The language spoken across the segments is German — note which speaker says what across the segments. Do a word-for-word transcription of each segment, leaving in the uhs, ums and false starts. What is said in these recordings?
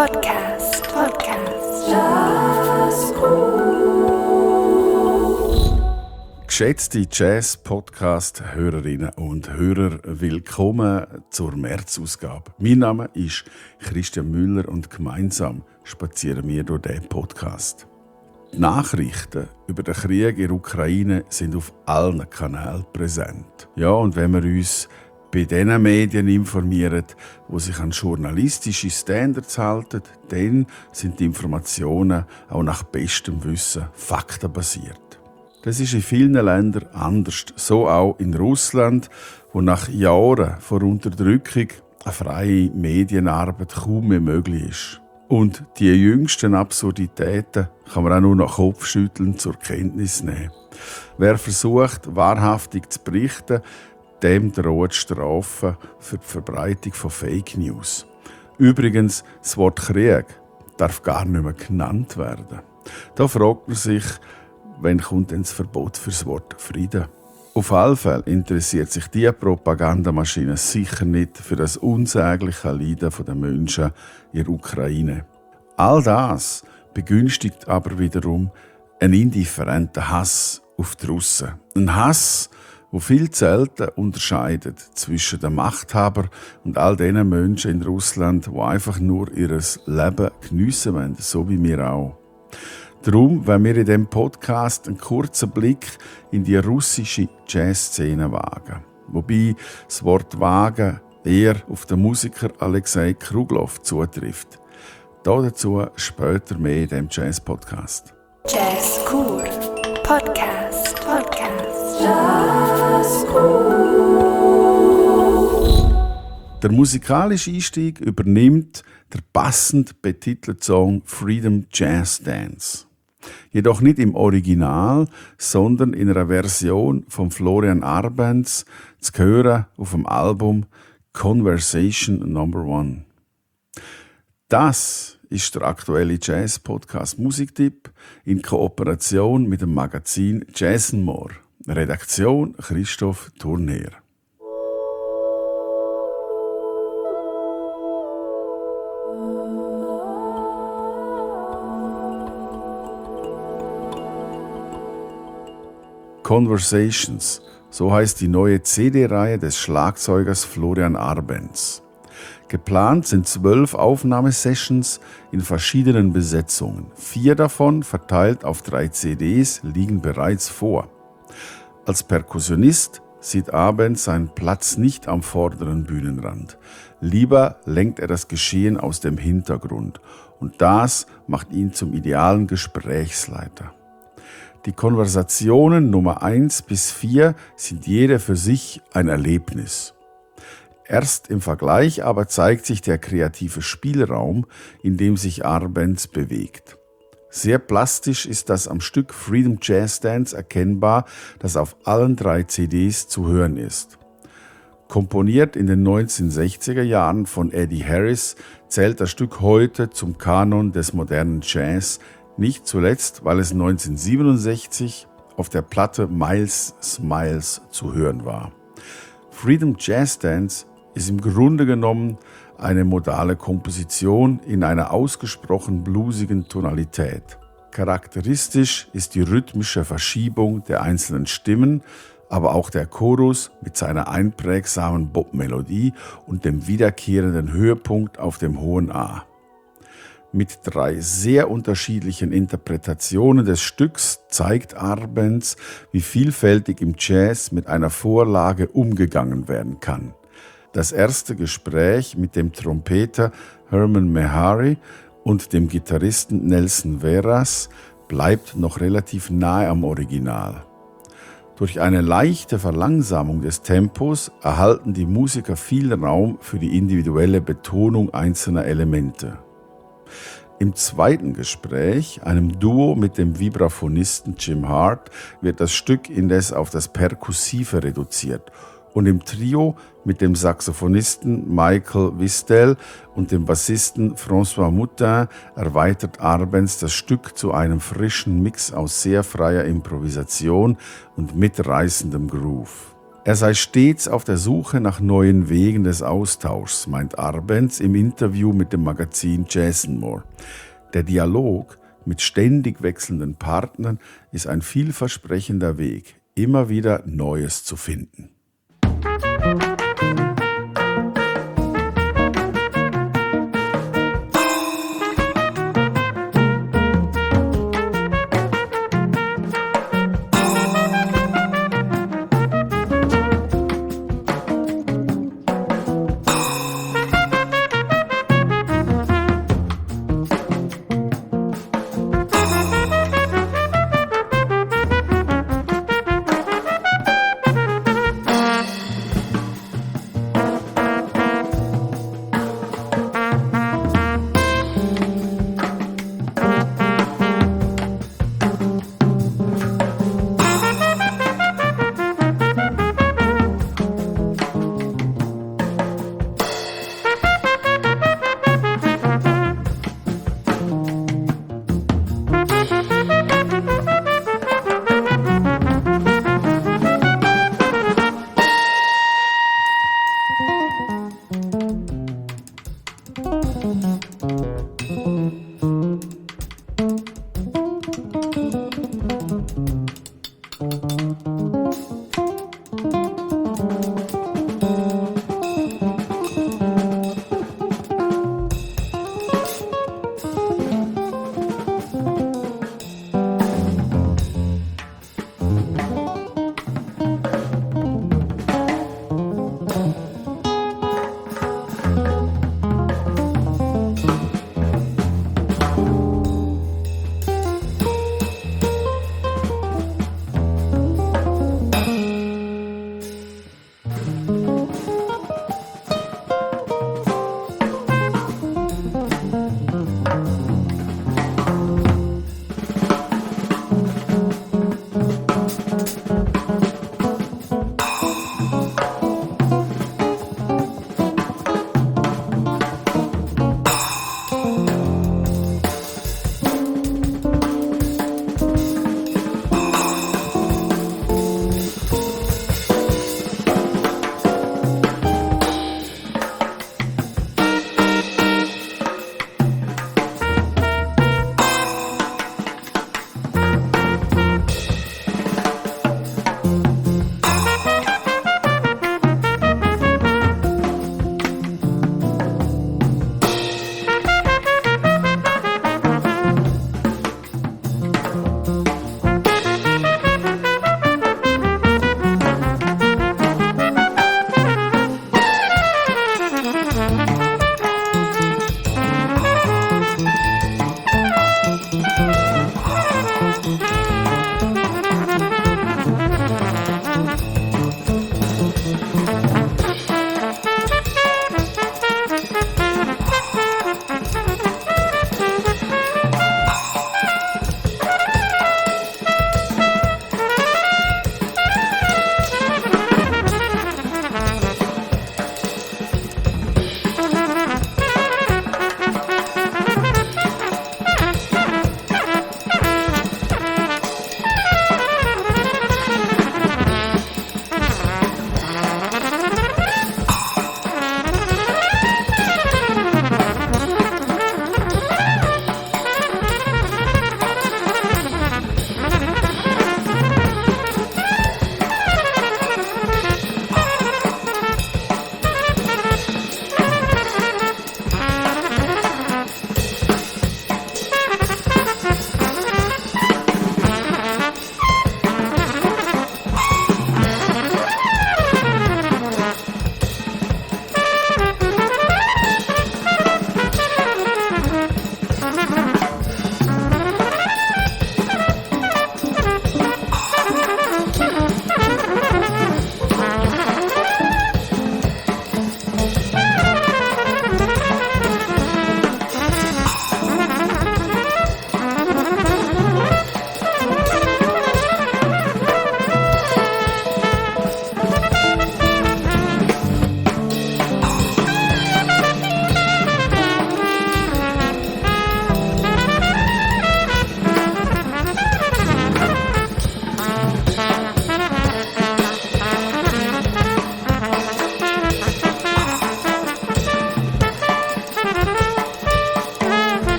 Speaker 1: Podcast. Podcast. Jazzcool.
Speaker 2: Geschätzte Jazz-Podcast-Hörerinnen und Hörer, willkommen zur März-Ausgabe. Mein Name ist Christian Müller und gemeinsam spazieren wir durch diesen Podcast. Die Nachrichten über den Krieg in der Ukraine sind auf allen Kanälen präsent. Ja, und wenn wir uns bei den Medien informieren, die sich an journalistische Standards halten, dann sind die Informationen auch nach bestem Wissen faktenbasiert. Das ist in vielen Ländern anders, so auch in Russland, wo nach Jahren von Unterdrückung eine freie Medienarbeit kaum mehr möglich ist. Und die jüngsten Absurditäten kann man auch nur noch kopfschüttelnd zur Kenntnis nehmen. Wer versucht, wahrhaftig zu berichten, dem droht Strafe für die Verbreitung von Fake News. Übrigens, das Wort Krieg darf gar nicht mehr genannt werden. Da fragt man sich, wann kommt denn das Verbot für das Wort Frieden? Auf alle Fälle interessiert sich diese Propagandamaschine sicher nicht für das unsägliche Leiden der Menschen in der Ukraine. All das begünstigt aber wiederum einen indifferenten Hass auf die Russen. Ein Hass, der viel zu selten unterscheidet zwischen den Machthabern und all den Menschen in Russland, die einfach nur ihr Leben geniessen wollen, so wie wir auch. Darum wollen wir in diesem Podcast einen kurzen Blick in die russische Jazzszene wagen. Wobei das Wort «wagen» eher auf den Musiker Alexei Kruglow zutrifft. Dazu später mehr in diesem Jazz-Podcast.
Speaker 1: Jazzcool. Podcast. Podcast. Jazzcool.
Speaker 2: Der musikalische Einstieg übernimmt der passend betitelte Song «Freedom Jazz Dance». Jedoch nicht im Original, sondern in einer Version von Florian Arbenz zu hören auf dem Album «Conversation Number One». Das ist der aktuelle Jazz-Podcast Musiktipp in Kooperation mit dem Magazin Jazz and More. Redaktion Christoph Thurnherr. Conversations, so heißt die neue C D-Reihe des Schlagzeugers Florian Arbenz. Geplant sind zwölf Aufnahmesessions in verschiedenen Besetzungen. Vier davon, verteilt auf drei C Ds, liegen bereits vor. Als Perkussionist sieht Arbenz seinen Platz nicht am vorderen Bühnenrand. Lieber lenkt er das Geschehen aus dem Hintergrund. Und das macht ihn zum idealen Gesprächsleiter. Die Konversationen Nummer eins bis vier sind jede für sich ein Erlebnis. Erst im Vergleich aber zeigt sich der kreative Spielraum, in dem sich Arbenz bewegt. Sehr plastisch ist das am Stück Freedom Jazz Dance erkennbar, das auf allen drei C Ds zu hören ist. Komponiert in den neunzehnhundertsechziger Jahren von Eddie Harris, zählt das Stück heute zum Kanon des modernen Jazz, nicht zuletzt, weil es neunzehnhundertsiebenundsechzig auf der Platte Miles Smiles zu hören war. Freedom Jazz Dance ist im Grunde genommen eine modale Komposition in einer ausgesprochen bluesigen Tonalität. Charakteristisch ist die rhythmische Verschiebung der einzelnen Stimmen, aber auch der Chorus mit seiner einprägsamen Bop-Melodie und dem wiederkehrenden Höhepunkt auf dem hohen A. Mit drei sehr unterschiedlichen Interpretationen des Stücks zeigt Arbenz, wie vielfältig im Jazz mit einer Vorlage umgegangen werden kann. Das erste Gespräch mit dem Trompeter Herman Mehari und dem Gitarristen Nelson Veras bleibt noch relativ nahe am Original. Durch eine leichte Verlangsamung des Tempos erhalten die Musiker viel Raum für die individuelle Betonung einzelner Elemente. Im zweiten Gespräch, einem Duo mit dem Vibraphonisten Jim Hart, wird das Stück indes auf das Perkussive reduziert und im Trio mit dem Saxophonisten Michael Wistel und dem Bassisten François Moutin erweitert Arbenz das Stück zu einem frischen Mix aus sehr freier Improvisation und mitreißendem Groove. Er sei stets auf der Suche nach neuen Wegen des Austauschs, meint Arbenz im Interview mit dem Magazin Jason Moore. Der Dialog mit ständig wechselnden Partnern ist ein vielversprechender Weg, immer wieder Neues zu finden.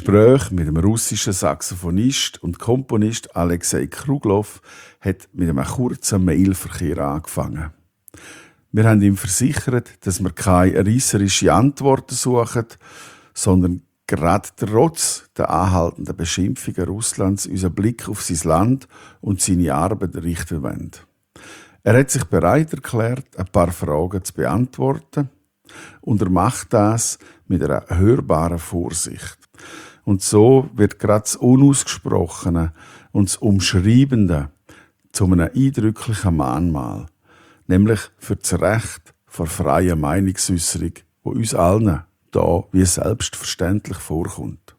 Speaker 2: Gespräch mit dem russischen Saxophonist und Komponist Alexei Kruglow hat mit einem kurzen Mailverkehr angefangen. Wir haben ihm versichert, dass wir keine reisserische Antworten suchen, sondern gerade trotz der anhaltenden Beschimpfungen Russlands unseren Blick auf sein Land und seine Arbeit richten wollen. Er hat sich bereit erklärt, ein paar Fragen zu beantworten, und er macht das mit einer hörbaren Vorsicht. Und so wird gerade das Unausgesprochene und das Umschreibende zu einem eindrücklichen Mahnmal, nämlich für das Recht vor freier Meinungsäußerung, wo uns allen da wie selbstverständlich vorkommt.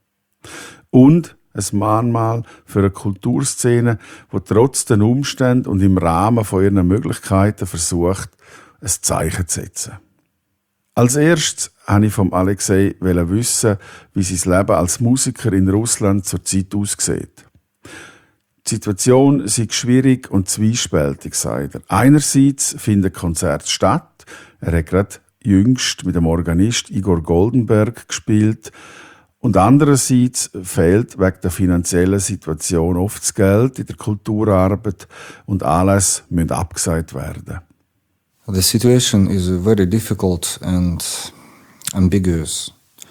Speaker 2: Und ein Mahnmal für eine Kulturszene, die trotz den Umständen und im Rahmen von ihren Möglichkeiten versucht, ein Zeichen zu setzen. Als erstes wollte ich vom Alexei wissen, wie sein Leben als Musiker in Russland zurzeit aussieht. Die Situation sei schwierig und zwiespältig, sagt er. Einerseits finden Konzerte statt. Er hat gerade jüngst mit dem Organist Igor Goldenberg gespielt. Und andererseits fehlt wegen der finanziellen Situation oft das Geld in der Kulturarbeit und Anlässe müssen abgesagt werden.
Speaker 3: The situation is very difficult and ambiguous.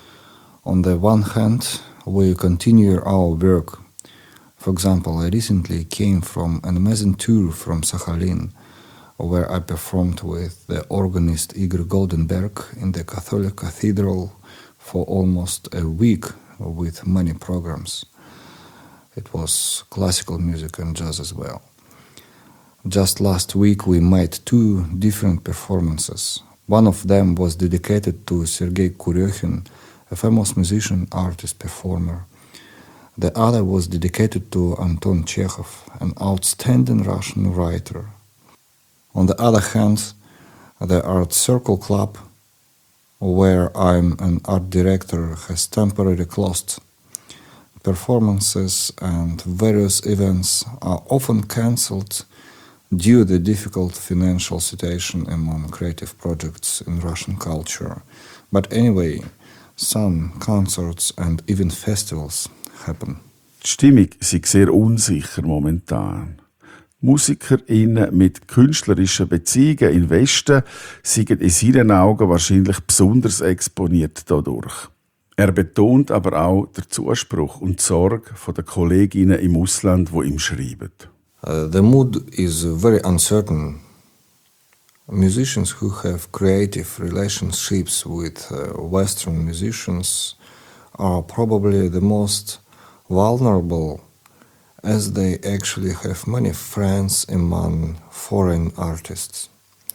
Speaker 3: On the one hand, we continue our work. For example, I recently came from an amazing tour from Sakhalin, where I performed with the organist Igor Goldenberg in the Catholic Cathedral for almost a week with many programs. It was classical music and jazz as well. Just last week we made two different performances. One of them was dedicated to Sergei Kuryokhin, a famous musician, artist, performer. The other was dedicated to Anton Chekhov, an outstanding Russian writer. On the other hand, the Art Circle Club, where I'm an art director, has temporarily closed. Performances and various events are often cancelled due to the difficult financial situation among creative projects in Russian culture. But anyway, some concerts and even festivals happen.
Speaker 2: Die Stimmung ist sehr unsicher momentan. MusikerInnen mit künstlerischen Beziehungen im Westen sind in seinen Augen wahrscheinlich besonders exponiert dadurch. Er betont aber auch den Zuspruch und die Sorge der Kolleginnen im Ausland, die ihm schreiben.
Speaker 3: Uh, the mood is very uncertain. Musicians who have creative relationships with uh, Western musicians are probably the most vulnerable, as they actually have many friends among foreign artists.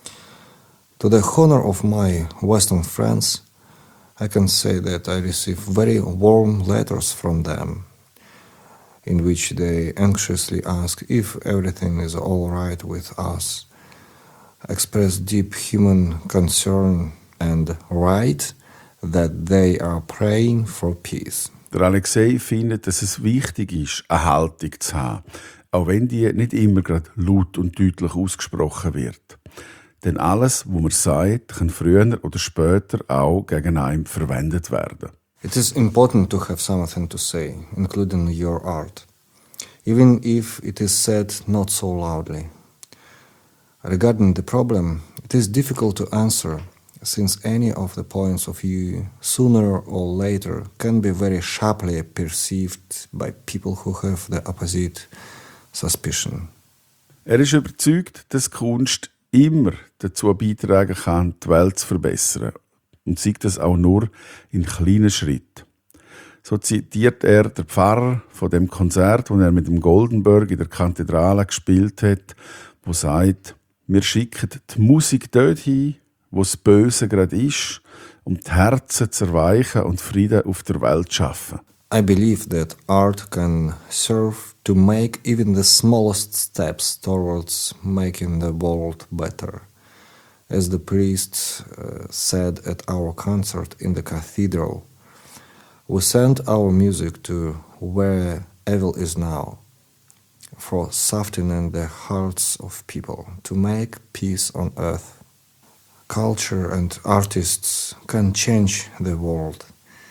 Speaker 3: To the honor of my Western friends, I can say that I receive very warm letters from them, in which they anxiously ask if everything is all right with us, express deep human concern, and write that they are praying for peace.
Speaker 2: Der Alexei findet, dass es wichtig ist, eine Haltung zu haben, auch wenn die nicht immer gerade laut und deutlich ausgesprochen wird. Denn alles, was man sagt, kann früher oder später auch gegen einen verwendet werden.
Speaker 3: It is important to have something to say, including your art, even if it is said not so loudly. Regarding the problem, it is difficult to answer, since any of the points of view, sooner or later, can be very sharply perceived by people who have the opposite suspicion.
Speaker 2: Er ist überzeugt, dass Kunst immer dazu beitragen kann, die Welt zu verbessern. Und sieht das auch nur in kleinen Schritten. So zitiert er den Pfarrer von dem Konzert, das er mit dem Goldenberg in der Kathedrale gespielt hat, wo sagt: Wir schicken die Musik dorthin, wo das Böse gerade ist, um die Herzen zu erweichen und Frieden auf der Welt zu schaffen.
Speaker 3: I believe that art can serve to make even the smallest steps towards making the world better. As the priest uh, said at our concert in the cathedral, we send our music to where evil is now, for softening the hearts of people, to make peace on earth. Culture and artists can change the world.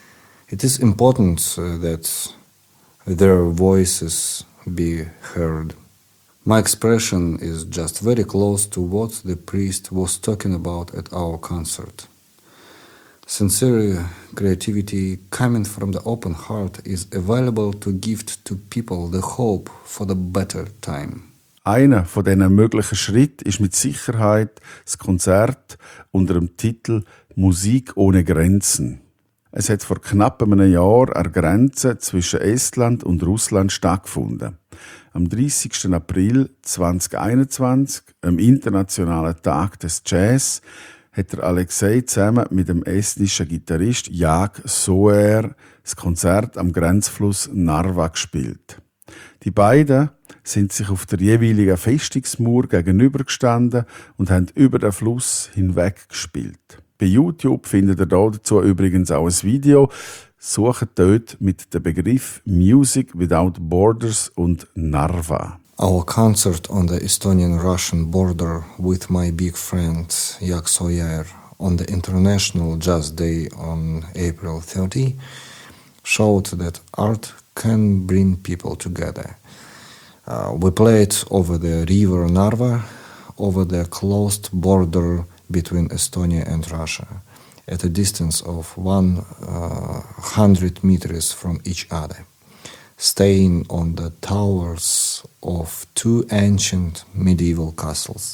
Speaker 3: It is important uh, that their voices be heard. My expression is just very close to what the priest was talking about at our concert. Sincere creativity coming from the open heart is available to give to people the hope for the better time.
Speaker 2: Einer von diesen möglichen Schritten ist mit Sicherheit das Konzert unter dem Titel Musik ohne Grenzen. Es hat vor knapp einem Jahr an der Grenze zwischen Estland und Russland stattgefunden. Am dreißigsten April zweitausendeinundzwanzig, am Internationalen Tag des Jazz, hat der Alexei zusammen mit dem estnischen Gitarrist Jak Soer das Konzert am Grenzfluss Narva gespielt. Die beiden sind sich auf der jeweiligen Festungsmauer gegenübergestanden und haben über den Fluss hinweg gespielt. Bei YouTube findet ihr dazu übrigens auch ein Video. Sucht dort mit dem Begriff Music Without Borders und Narva.
Speaker 3: Our concert on the Estonian-Russian border with my big friend Jak Soyer on the International Jazz Day on April thirtieth showed that art can bring people together. Uh, we played over the river Narva, over the closed border between Estonia and Russia, at a distance of one hundred meters from each other, staying on the towers of two ancient medieval castles.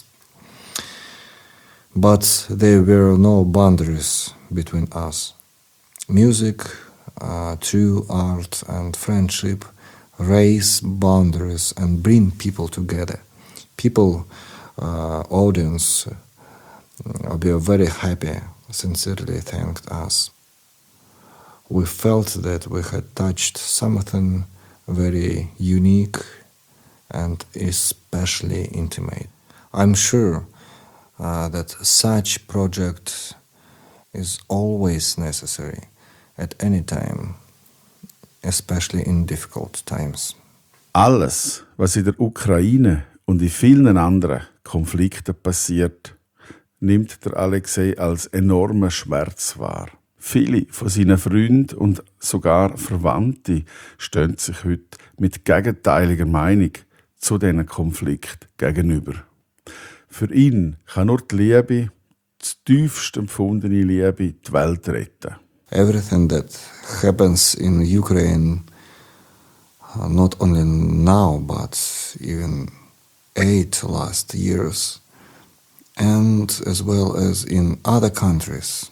Speaker 3: But there were no boundaries between us. Music, uh, true art and friendship raise boundaries and bring people together. People, uh, audience, uh, were very happy, sincerely thanked us. We felt that we had touched something very unique and especially intimate. I'm sure uh, that such project is always necessary at any time, especially in difficult times.
Speaker 2: Alles, was in der Ukraine und in vielen anderen Konflikten passiert, nimmt der Alexei als enormen Schmerz wahr. Viele von seinen Freunden und sogar Verwandte stehen sich heute mit gegenteiliger Meinung zu diesen Konflikt gegenüber. Für ihn kann nur die Liebe, die tiefst empfundene Liebe, die Welt retten.
Speaker 3: Everything that happens in Ukraine, uh, not only now, but even eight last years, and as well as in other countries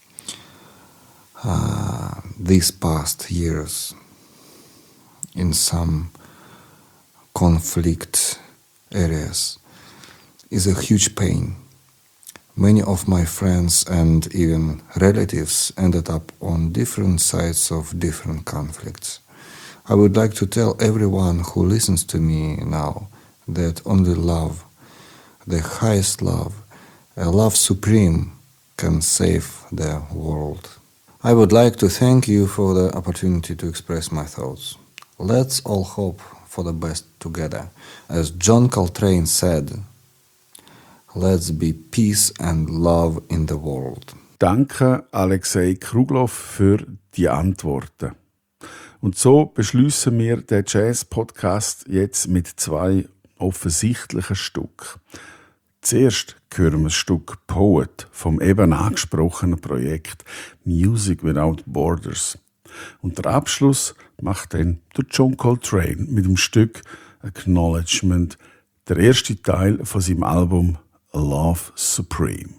Speaker 3: uh, these past years, in some conflict areas, is a huge pain. Many of my friends and even relatives ended up on different sides of different conflicts. I would like to tell everyone who listens to me now that only love, the highest love, a love supreme, can save the world. I would like to thank you for the opportunity to express my thoughts. Let's all hope for the best together. As John Coltrane said, let's be peace and love in the world.
Speaker 2: Danke, Alexei Krugloff, für die Antworten. Und so beschließen wir den Jazz-Podcast jetzt mit zwei offensichtlichen Stücken. Zuerst hören wir das Stück Poet vom eben angesprochenen Projekt Music Without Borders. Und der Abschluss macht dann der John Coltrane mit dem Stück Acknowledgement, der erste Teil von seinem Album Love Supreme.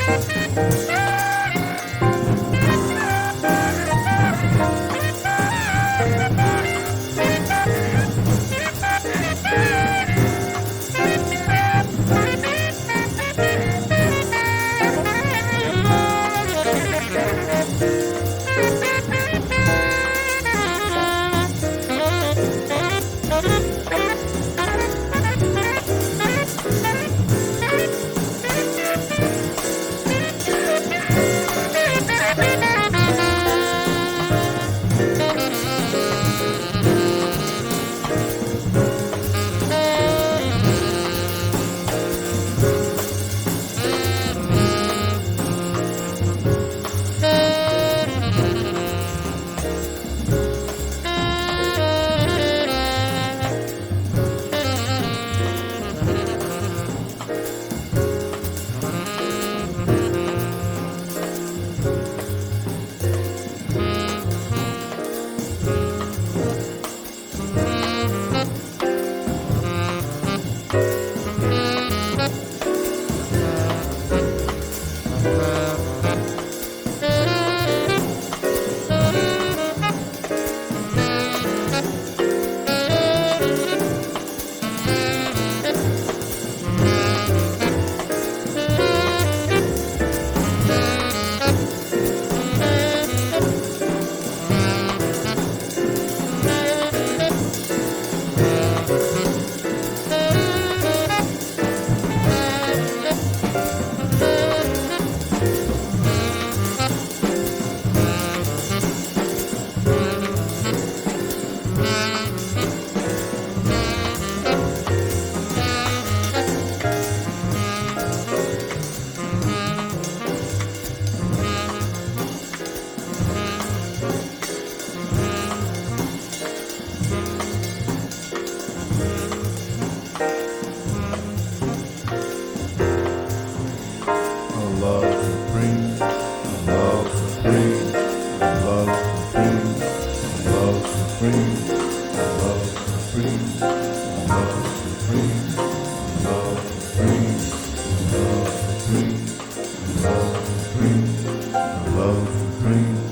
Speaker 2: Love, dream.